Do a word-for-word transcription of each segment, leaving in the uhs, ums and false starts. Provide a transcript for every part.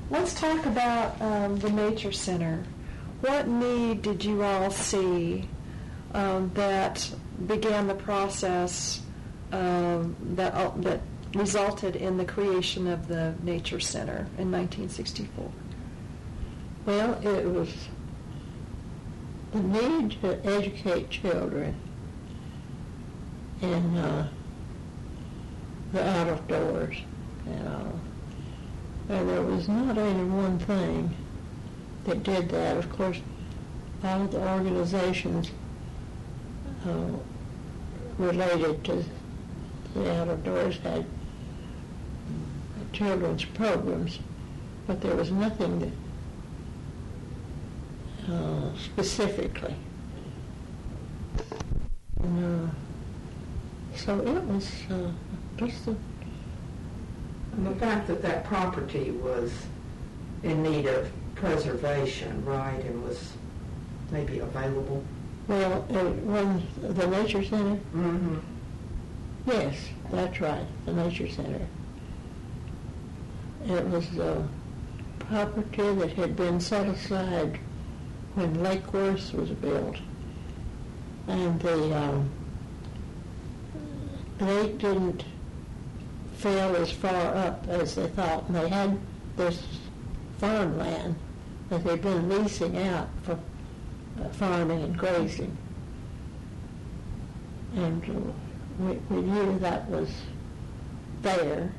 let's talk about um, the Nature Center. What need did you all see um, that began the process um, that uh, that resulted in the creation of the Nature Center in nineteen sixty-four? Well, it was the need to educate children in uh, the out of doors, you know. And there was not any one thing that did that. Of course, all of the organizations uh, related to the out of doors had children's programs, but there was nothing that uh, specifically. And, uh, so it was uh, just a And the fact that that property was in need of preservation, right, and was maybe available. Well, uh, when the Nature Center? Mm-hmm. Yes, that's right, the Nature Center. It was a property that had been set aside when Lake Worth was built. And the um, lake didn't fell as far up as they thought. And they had this farmland that they'd been leasing out for uh, farming and grazing. And uh, we, we knew that was there.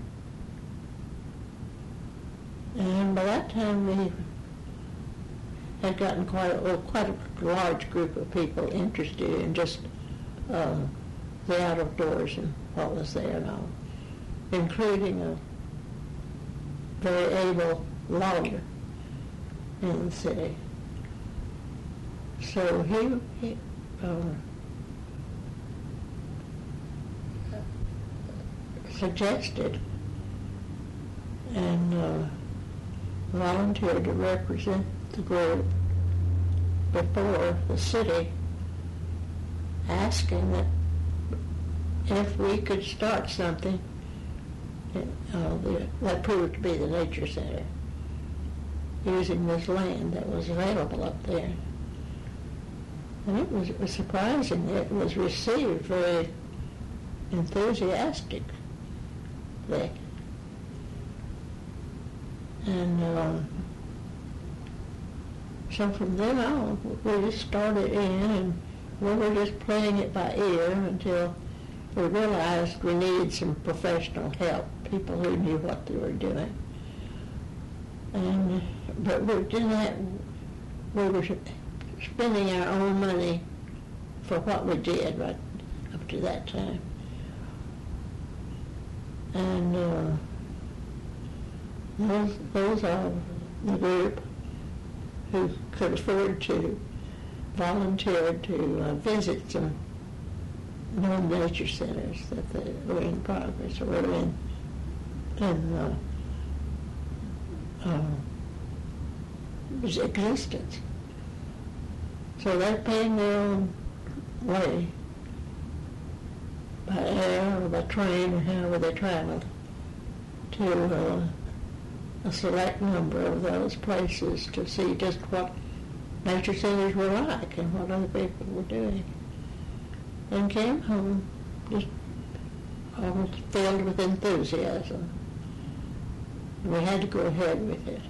And by that time we had gotten quite a, well, quite a large group of people interested in just uh, the out of doors and what was there and all, including a very able lawyer in the city. So he, he uh, suggested and uh, volunteered to represent the group before the city, asking that if we could start something, uh, the, that proved to be the Nature Center, using this land that was available up there. And it was, it was surprising. It was received very enthusiastically. And uh, so from then on, we just started in, and we were just playing it by ear until we realized we needed some professional help, people who knew what they were doing. And but we didn't have, we were spending our own money for what we did right up to that time. And uh, those those are the group who could afford to volunteer to uh, visit some known nature centers that they were in progress or were in, in uh, uh, existence. So they're paying their own way by air or by train or however they traveled to uh, a select number of those places to see just what nature centers were like and what other people were doing. And came home just almost filled with enthusiasm. We had to go ahead with it.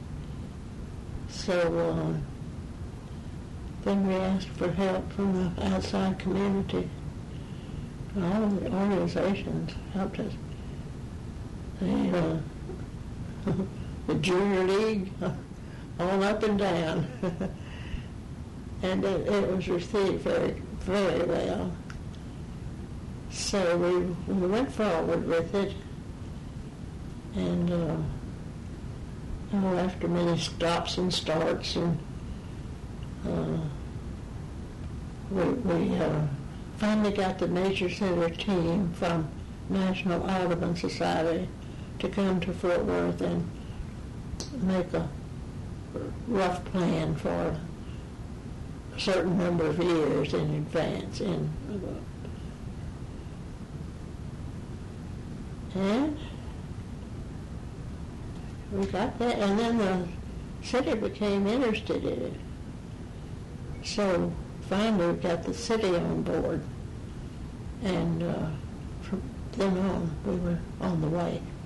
So uh, then we asked for help from the outside community. All of the organizations helped us. The, uh, the Junior League, on up and down. And it, it was received very, very well. So we, we went forward with it, and uh, oh, after many stops and starts, and uh, we, we uh, finally got the Nature Center team from National Audubon Society to come to Fort Worth and make a rough plan for a certain number of years in advance. And, and we got that, and then the city became interested in it. So finally we got the city on board, and uh, from then on we were on the way.